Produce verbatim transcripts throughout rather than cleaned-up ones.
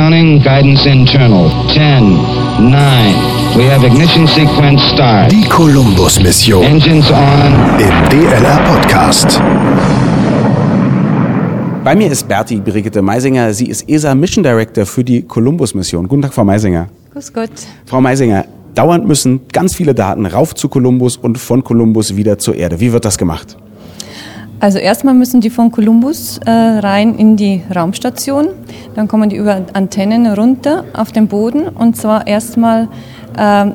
counting, guidance internal. ten, nine, we have ignition sequence start. Die Columbus-Mission. Engines on. Im D L R-Podcast. Bei mir ist Berti Brigitte Meisinger. Sie ist E S A Mission Director für die Columbus-Mission. Guten Tag, Frau Meisinger. Grüß Gott. Frau Meisinger, dauernd müssen ganz viele Daten rauf zu Columbus und von Columbus wieder zur Erde. Wie wird das gemacht? Also erstmal müssen die von Columbus äh, rein in die Raumstation. Dann kommen die über Antennen runter auf den Boden und zwar erstmal äh,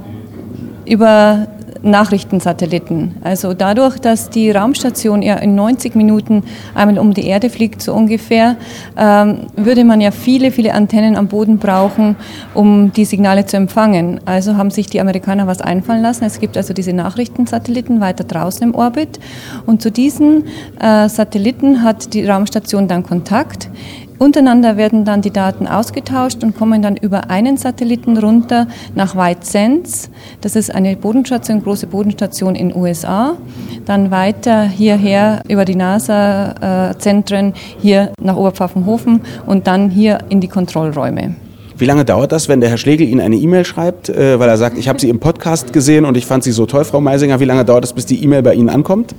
über Nachrichtensatelliten. Also dadurch, dass die Raumstation ja in neunzig Minuten einmal um die Erde fliegt, so ungefähr, ähm, würde man ja viele, viele Antennen am Boden brauchen, um die Signale zu empfangen. Also haben sich die Amerikaner was einfallen lassen. Es gibt also diese Nachrichtensatelliten weiter draußen im Orbit und zu diesen äh, Satelliten hat die Raumstation dann Kontakt. Untereinander werden dann die Daten ausgetauscht und kommen dann über einen Satelliten runter nach White Sands. Das ist eine Bodenstation, große Bodenstation in den U S A. Dann weiter hierher über die NASA-Zentren hier nach Oberpfaffenhofen und dann hier in die Kontrollräume. Wie lange dauert das, wenn der Herr Schlegel Ihnen eine E-Mail schreibt, äh, weil er sagt, ich habe Sie im Podcast gesehen und ich fand Sie so toll, Frau Meisinger. Wie lange dauert es, bis die E-Mail bei Ihnen ankommt?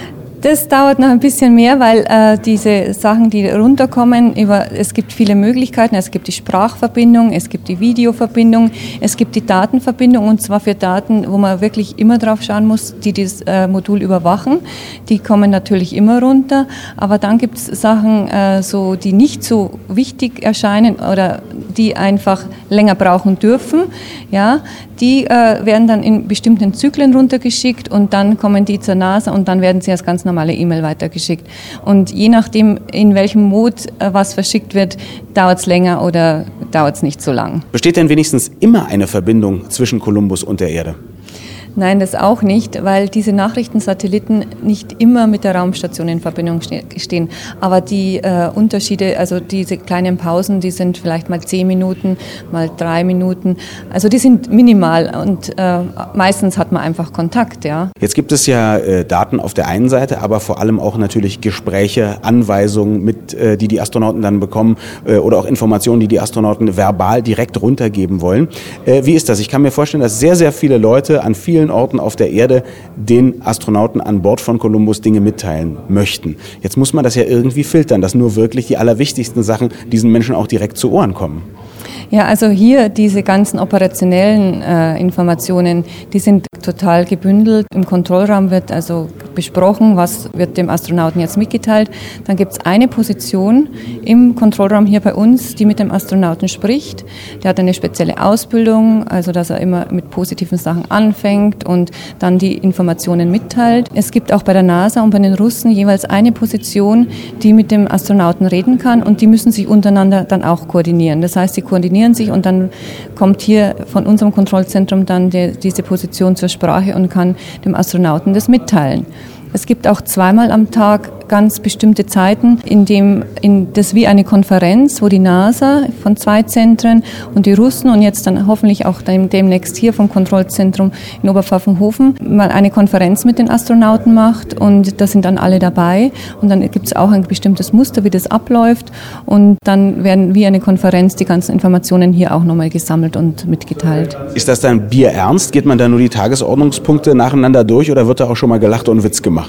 Das dauert noch ein bisschen mehr, weil äh, diese Sachen, die runterkommen, über, es gibt viele Möglichkeiten. Es gibt die Sprachverbindung, es gibt die Videoverbindung, es gibt die Datenverbindung und zwar für Daten, wo man wirklich immer drauf schauen muss, die das äh, Modul überwachen. Die kommen natürlich immer runter, aber dann gibt es Sachen, äh, so, die nicht so wichtig erscheinen oder die einfach länger brauchen dürfen. Ja, die äh, werden dann in bestimmten Zyklen runtergeschickt und dann kommen die zur NASA und dann werden sie als ganz normale E-Mail weitergeschickt. Und je nachdem, in welchem Mode äh, was verschickt wird, dauert es länger oder dauert es nicht so lang. Besteht denn wenigstens immer eine Verbindung zwischen Columbus und der Erde? Nein, das auch nicht, weil diese Nachrichtensatelliten nicht immer mit der Raumstation in Verbindung stehen. Aber die äh, Unterschiede, also diese kleinen Pausen, die sind vielleicht mal zehn Minuten, mal drei Minuten. Also die sind minimal und äh, meistens hat man einfach Kontakt, ja. Jetzt gibt es ja äh, Daten auf der einen Seite, aber vor allem auch natürlich Gespräche, Anweisungen, mit, äh, die die Astronauten dann bekommen äh, oder auch Informationen, die die Astronauten verbal direkt runtergeben wollen. Äh, wie ist das? Ich kann mir vorstellen, dass sehr, sehr viele Leute an vielen Orten auf der Erde den Astronauten an Bord von Columbus Dinge mitteilen möchten. Jetzt muss man das ja irgendwie filtern, dass nur wirklich die allerwichtigsten Sachen diesen Menschen auch direkt zu Ohren kommen. Ja, also hier diese ganzen operationellen äh, Informationen, die sind total gebündelt. Im Kontrollraum wird also besprochen, was wird dem Astronauten jetzt mitgeteilt. Dann gibt es eine Position im Kontrollraum hier bei uns, die mit dem Astronauten spricht. Der hat eine spezielle Ausbildung, also dass er immer mit positiven Sachen anfängt und dann die Informationen mitteilt. Es gibt auch bei der NASA und bei den Russen jeweils eine Position, die mit dem Astronauten reden kann und die müssen sich untereinander dann auch koordinieren. Das heißt, sie koordinieren sich und dann kommt hier von unserem Kontrollzentrum dann die, diese Position zur Sprache und kann dem Astronauten das mitteilen. Es gibt auch zweimal am Tag ganz bestimmte Zeiten, in dem in das wie eine Konferenz, wo die NASA von zwei Zentren und die Russen und jetzt dann hoffentlich auch demnächst hier vom Kontrollzentrum in Oberpfaffenhofen mal eine Konferenz mit den Astronauten macht und da sind dann alle dabei und dann gibt es auch ein bestimmtes Muster, wie das abläuft und dann werden wie eine Konferenz die ganzen Informationen hier auch nochmal gesammelt und mitgeteilt. Ist das dann bierernst? Geht man da nur die Tagesordnungspunkte nacheinander durch oder wird da auch schon mal gelacht und Witz gemacht?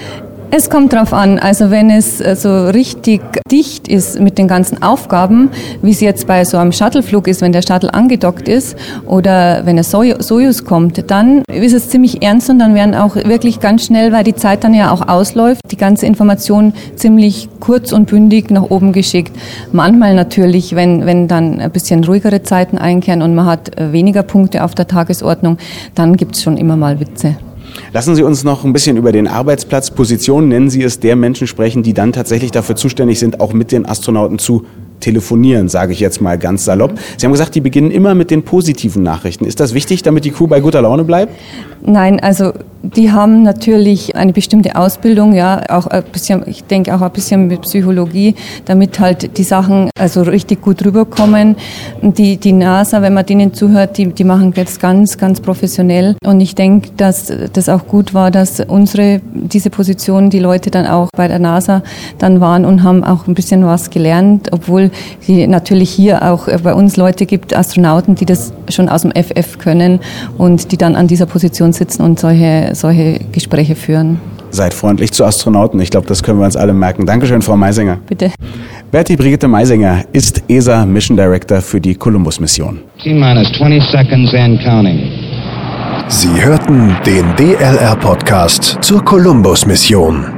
Es kommt drauf an, also wenn es so richtig dicht ist mit den ganzen Aufgaben, wie es jetzt bei so einem Shuttleflug ist, wenn der Shuttle angedockt ist oder wenn es Sojus kommt, dann ist es ziemlich ernst und dann werden auch wirklich ganz schnell, weil die Zeit dann ja auch ausläuft, die ganze Information ziemlich kurz und bündig nach oben geschickt. Manchmal natürlich, wenn, wenn dann ein bisschen ruhigere Zeiten einkehren und man hat weniger Punkte auf der Tagesordnung, dann gibt es schon immer mal Witze. Lassen Sie uns noch ein bisschen über den Arbeitsplatz, Position, nennen Sie es, der Menschen sprechen, die dann tatsächlich dafür zuständig sind, auch mit den Astronauten zu telefonieren, sage ich jetzt mal ganz salopp. Sie haben gesagt, die beginnen immer mit den positiven Nachrichten. Ist das wichtig, damit die Crew bei guter Laune bleibt? Nein, also die haben natürlich eine bestimmte Ausbildung, ja, auch ein bisschen, ich denke auch ein bisschen mit Psychologie, damit halt die Sachen also richtig gut rüberkommen. Die, die NASA, wenn man denen zuhört, die, die machen das ganz, ganz professionell. Und ich denke, dass das auch gut war, dass unsere, diese Position, die Leute dann auch bei der NASA dann waren und haben auch ein bisschen was gelernt, obwohl die natürlich hier auch bei uns Leute gibt, Astronauten, die das schon aus dem F F können und die dann an dieser Position sitzen und solche solche Gespräche führen. Seid freundlich zu Astronauten. Ich glaube, das können wir uns alle merken. Dankeschön, Frau Meisinger. Bitte. Berti Brigitte Meisinger ist E S A Mission Director für die Columbus-Mission. T-minus twenty seconds and counting. Sie hörten den D L R-Podcast zur Columbus-Mission.